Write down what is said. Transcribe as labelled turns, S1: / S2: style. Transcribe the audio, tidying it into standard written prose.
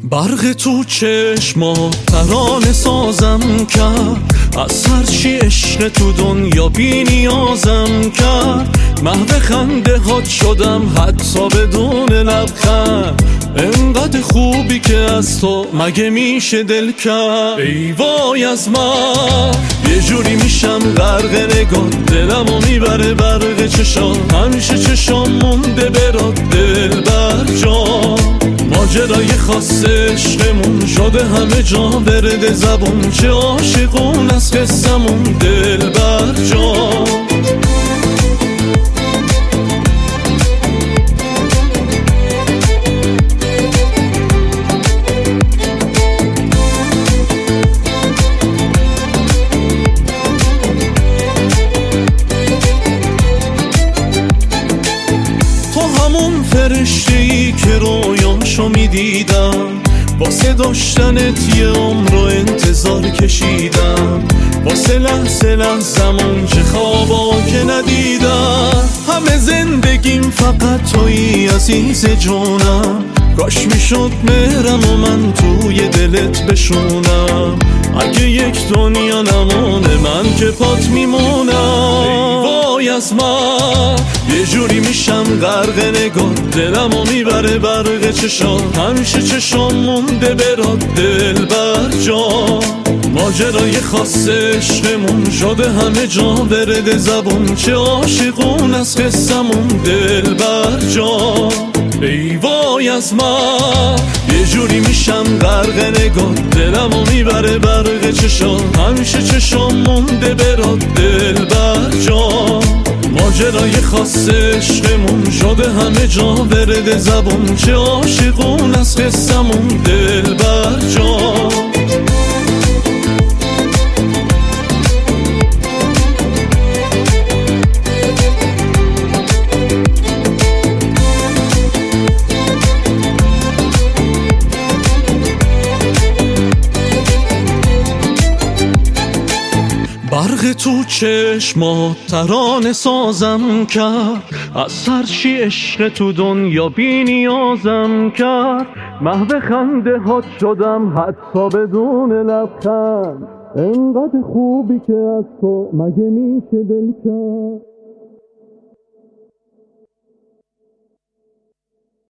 S1: برق تو چشما ترانه سازم کرد، از هرچی عشق تو دنیا بی نیازم کرد. محو خنده هات شدم حتی بدون لبخند، انقدر خوبی که از تو مگه میشه دل کرد. ای وای از من یه جوری میشم غرق نگاه، دلمو میبره برق چشام، همیشه چشام مونده برات دل بر جا. ماجرای خاص عشقمون شده همه جا ورد زبون، چه عاشقون از قصمون دل بر جا. فرشته‌ای که رویاشو میدیدم، واسه داشتنت یه عمر رو انتظار کشیدم، واسه لحظه لحظمون چه خوابا که ندیدم. همه زندگیم فقط تویی عزیز جونم، کاش میشد مهرم و من توی دلت بشونم. اگه یک دنیا نمونه من که پات میمونم. ای وای از من یه جوری میشم غرق نگاه، دلمو میبره برق چشام، همیشه چشام مونده برات دل بر جا. ماجرای خاص عشقمون شده همه جا ورد زبون، چه عاشقون از قصمون دل بر جا. ای وای از من یه جوری میشم غرق نگاه، دلمو میبره برق چشام، همیشه چشام مونده برات دل بر جا. ماجرای خاص عشقمون شده همه جا ورد زبون، چه عاشقون از قصمون دل بر جا. برق تو چشما ترانه سازم کرد، از هرچی عشق تو دنیا بی نیازم کرد. محو خنده هات شدم حتی بدون لبخند، انقدر خوبی که از تو مگه میشه دل کرد.